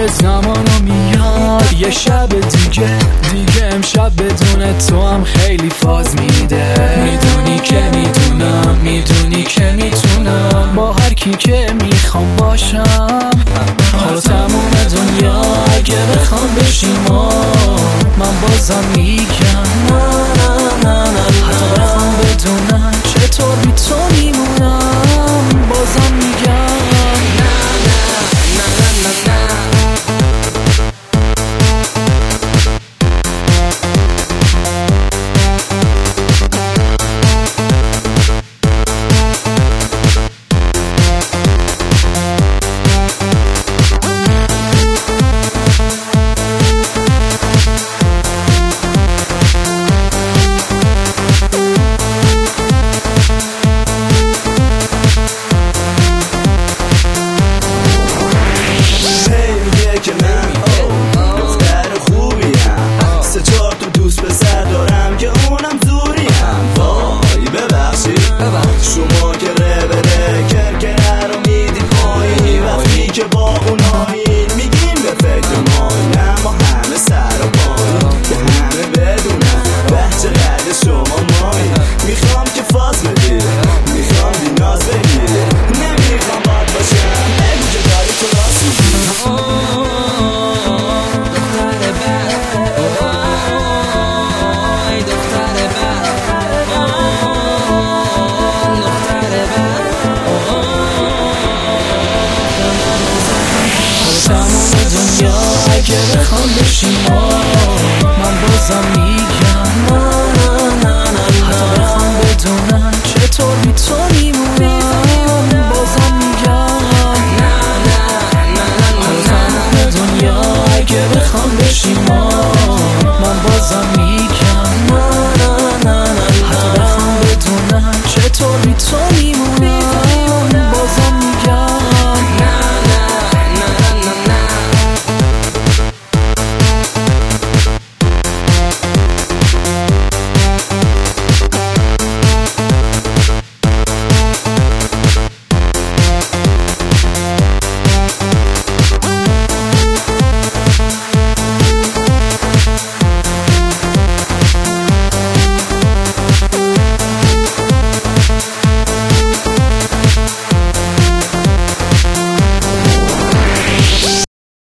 زمانو میاد یه شب دیگه امشب بدون تو هم خیلی فاز میده. میدونی که میدونم، میدونی که میتونم با هر کی که میخوام باشم. حالا تموم دنیا اگه بخوام بشیم من بازم میگم نه نه نه نه. حتی بخوام بدونم چطور بی تو میمونم بازم میگم نه نه نه نه نه. شما که ربره کرکره رو میدید پایین وقتی که با اونایین میگیم به فکر مایین. اما همه سر و پایین که همه بدونن بهچه قدر شما مایین. میخوام که فاز بدید، میخوام بی ناز بگیری، نمیخوام باد باشم بگو که داری تو راست میگی. اگه بخوام بشیم من بازم میگم نه نه نه نه. حتی بخوام بدونم چطور بی تو میمونم بازم میگم نه نه نه نه. تمام دنیا اگه بخوام بشیم من بازم میگم نه نه نه نه. حتی بخوام بدونم چطور بی تو میمونم